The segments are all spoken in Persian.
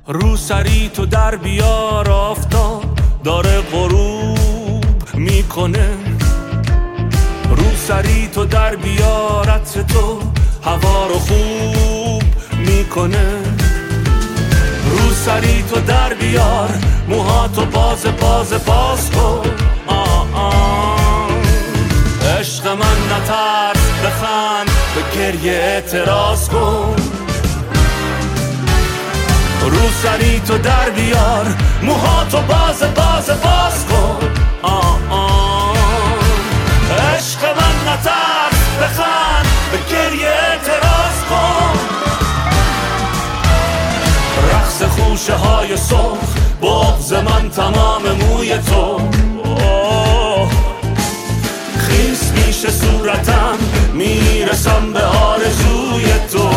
رو سری تو در بیار، آفتاب داره غروب میکنه. رو سری تو در بیار، عطر تو هوا رو خوب میکنه. رو سری تو در بیار، موهاتو باز کن. عشق من نترس، بخند، به گریه اعتراض کن. رو سری تو در بیار، موهاتو باز کن. عشق من نترس، بخند، به گریه اعتراض کن. رقص خوشه های سرخ، بغض من تمام موی تو. خیس میشه صورتم، میرسم به آرزوی تو.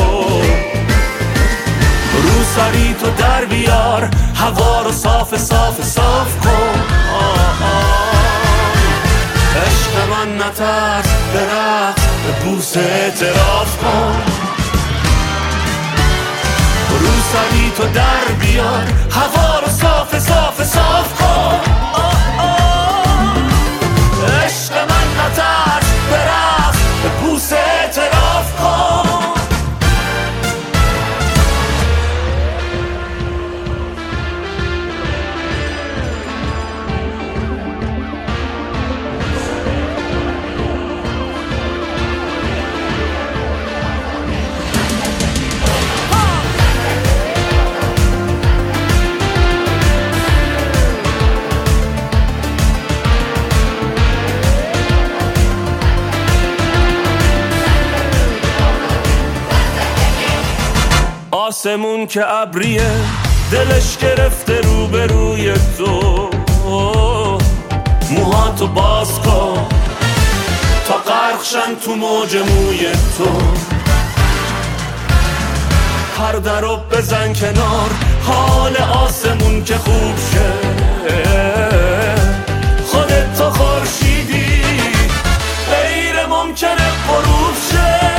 رو سری تو در بیار، هوا رو صاف کن. عشق من نترس، به رقص، به بوسه اعتراف کن. رو سری تو در بیار، هوا رو صاف کن. عشق من نترس، به رقص، به بوسه اعتراف کن. آسمون که ابریه، دلش گرفته روبروی تو. موهاتو باز کن تا غرقشن تو موج موی تو. پرده رو بزن کنار، حال آسمون که خوب شه. خودت تو خورشیدی، غیر ممکنه غروب شه.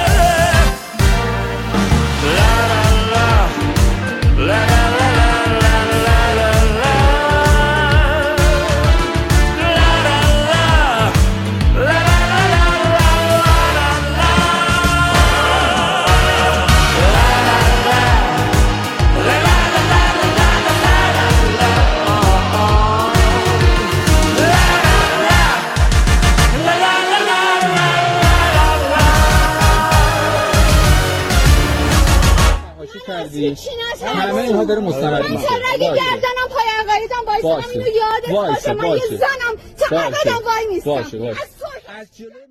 همه اینها داره مستند میشه. رگ گردنم پای عقایدم وایسم، اینو یادت باشه. من یه زنم، چقدر وای میستم. باشه.